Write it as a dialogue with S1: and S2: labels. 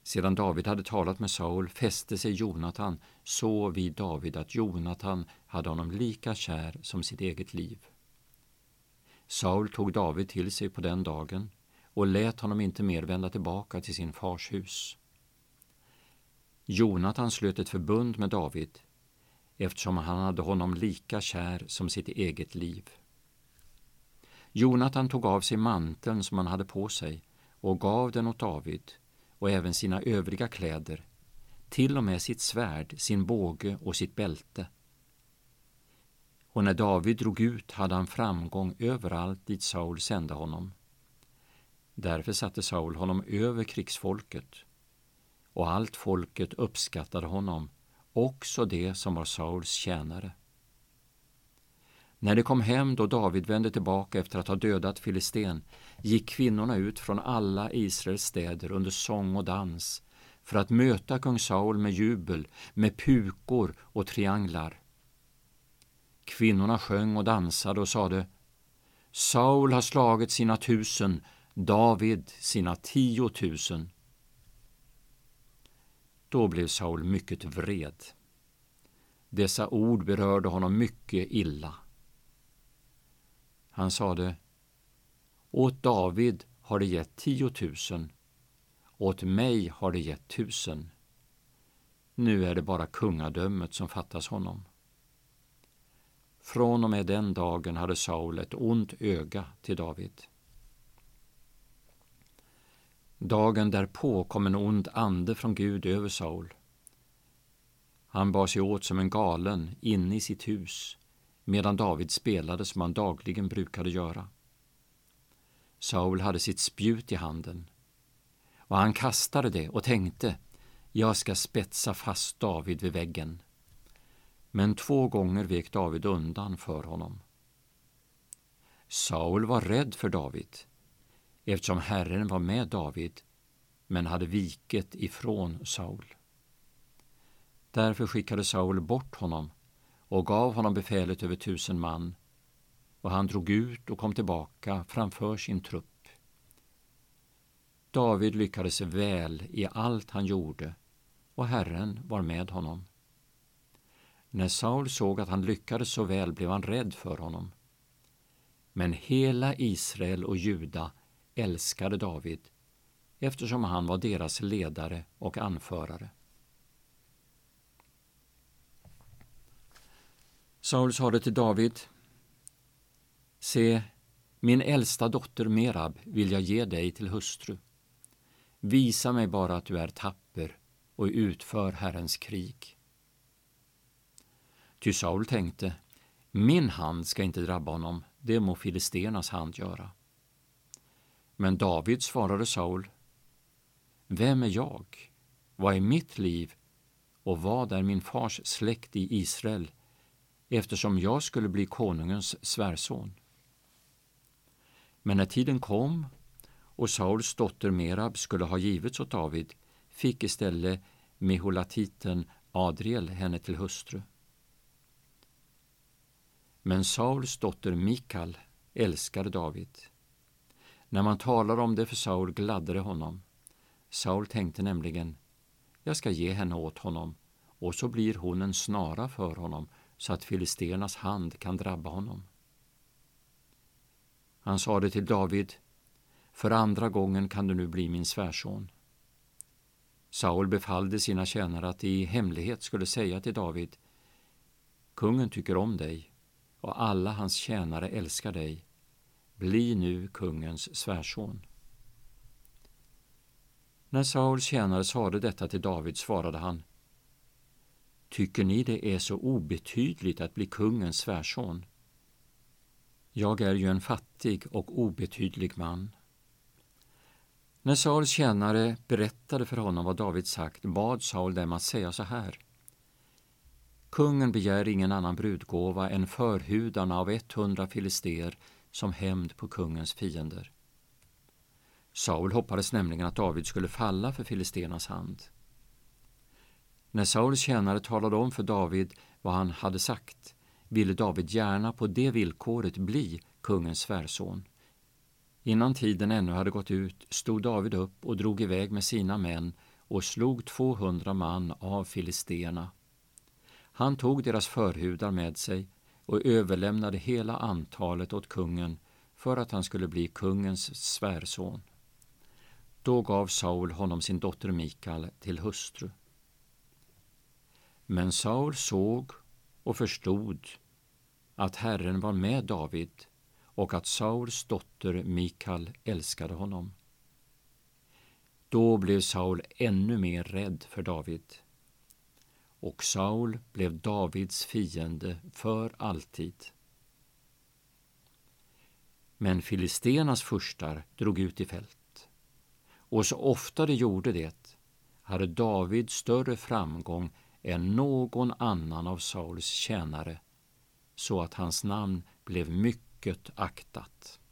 S1: Sedan David hade talat med Saul fäste sig Jonatan så vid David att Jonatan hade honom lika kär som sitt eget liv. Saul tog David till sig på den dagen och lät honom inte mer vända tillbaka till sin fars hus. Jonatan slöt ett förbund med David eftersom han hade honom lika kär som sitt eget liv. Jonatan tog av sig manteln som han hade på sig och gav den åt David och även sina övriga kläder, till och med sitt svärd, sin båge och sitt bälte. Och när David drog ut hade han framgång överallt dit Saul sände honom. Därför satte Saul honom över krigsfolket, och allt folket uppskattade honom, också det som var Sauls tjänare. När det kom hem då David vände tillbaka efter att ha dödat Filisten, gick kvinnorna ut från alla Israels städer under sång och dans för att möta kung Saul med jubel, med pukor och trianglar. Kvinnorna sjöng och dansade och sade: Saul har slagit sina 1000, David sina 10 000. Då blev Saul mycket vred. Dessa ord berörde honom mycket illa. Han sade: åt David har det gett 10 000, åt mig har det gett 1000. Nu är det bara kungadömet som fattas honom. Från och med den dagen hade Saul ett ont öga till David. Dagen därpå kom en ond ande från Gud över Saul. Han bar sig åt som en galen inne i sitt hus, medan David spelade som han dagligen brukade göra. Saul hade sitt spjut i handen, och han kastade det och tänkte: jag ska spetsa fast David vid väggen. Men 2 gånger vek David undan för honom. Saul var rädd för David, eftersom Herren var med David, men hade viket ifrån Saul. Därför skickade Saul bort honom och gav honom befälet över 1000 man, och han drog ut och kom tillbaka framför sin trupp. David lyckades väl i allt han gjorde, och Herren var med honom. När Saul såg att han lyckades så väl blev han rädd för honom. Men hela Israel och Juda älskade David, eftersom han var deras ledare och anförare. Saul sade till David: se, min äldsta dotter Merab vill jag ge dig till hustru. Visa mig bara att du är tapper och utför Herrens krig. Ty Saul tänkte: min hand ska inte drabba honom, det må filisternas hand göra. Men David svarade Saul: vem är jag? Vad är mitt liv? Och vad är min fars släkt i Israel, eftersom jag skulle bli konungens svärson? Men när tiden kom och Sauls dotter Merab skulle ha givits åt David, fick istället Meholatiten Adriel henne till hustru. Men Sauls dotter Mikal älskade David. När man talar om det för Saul gladde det honom. Saul tänkte nämligen: jag ska ge henne åt honom, och så blir hon en snara för honom, så att filisternas hand kan drabba honom. Han sade till David: för andra gången kan du nu bli min svärson. Saul befallde sina tjänare att i hemlighet skulle säga till David: kungen tycker om dig, och alla hans tjänare älskar dig. Bli nu kungens svärson. När Sauls tjänare sade detta till David svarade han: tycker ni det är så obetydligt att bli kungens svärson? Jag är ju en fattig och obetydlig man. När Sauls tjänare berättade för honom vad David sagt, bad Saul dem att säga så här: kungen begär ingen annan brudgåva än förhudarna av 100 filister som hämnd på kungens fiender. Saul hoppades nämligen att David skulle falla för filisternas hand. När Sauls tjänare talade om för David vad han hade sagt, ville David gärna på det villkoret bli kungens svärson. Innan tiden ännu hade gått ut stod David upp och drog iväg med sina män och slog 200 man av filisterna. Han tog deras förhudar med sig och överlämnade hela antalet åt kungen för att han skulle bli kungens svärson. Då gav Saul honom sin dotter Mikal till hustru. Men Saul såg och förstod att Herren var med David och att Sauls dotter Mikal älskade honom. Då blev Saul ännu mer rädd för David. Och Saul blev Davids fiende för alltid. Men filisternas furstar drog ut i fält. Och så ofta de gjorde det hade David större framgång än någon annan av Sauls tjänare, så att hans namn blev mycket aktat.